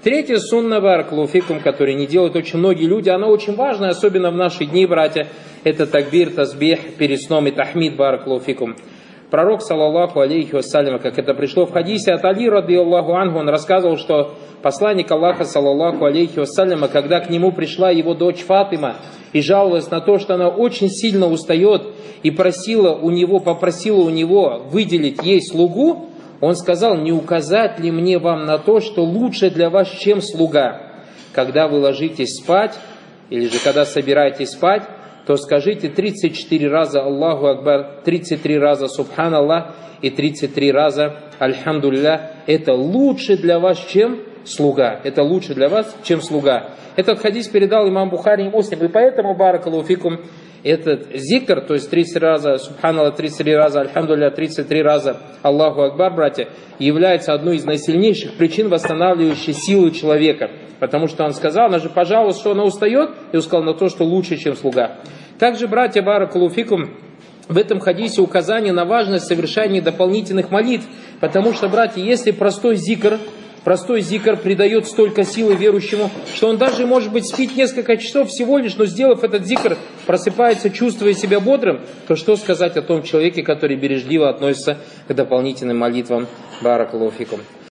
Третья сунна, баракаллаху фикум, которую не делают очень многие люди, она очень важная, особенно в наши дни, братья, это такбир, тазбих, перед сном и тахмид, баракаллаху фикум. Пророк, саллаллаху алейхи вассалям, как это пришло в хадисе от Али, радийаллаху анху, он рассказывал, что посланник Аллаха, саллаллаху алейхи вассалям, когда к нему пришла его дочь Фатима и жаловалась на то, что она очень сильно устает и попросила у него выделить ей слугу, он сказал: не указать ли мне вам на то, что лучше для вас, чем слуга? Когда вы ложитесь спать, или же когда собираетесь спать, то скажите 34 раза Аллаху Акбар, 33 раза Субханаллах и 33 раза Альхамдулилля. Это лучше для вас, чем слуга. Это лучше для вас, чем слуга. Этот хадис передал имам Бухари и Муслим. И поэтому, баракаллаху фикум, этот зикр, то есть 33 раза Субханаллах, 33 раза Альхамдулилля, 33 раза Аллаху Акбар, братья, является одной из наисильнейших причин, восстанавливающей силу человека. Потому что он сказал, она же пожаловалась, что она устает, и он сказал на то, что лучше, чем слуга. Также, братья, баракаллаху фикум, в этом хадисе указание на важность совершения дополнительных молитв. Потому что, братья, если простой зикр придает столько силы верующему, что он даже, может быть, спит несколько часов всего лишь, но сделав этот зикр, просыпается, чувствуя себя бодрым, то что сказать о том человеке, который бережливо относится к дополнительным молитвам, баракаллаху фикум.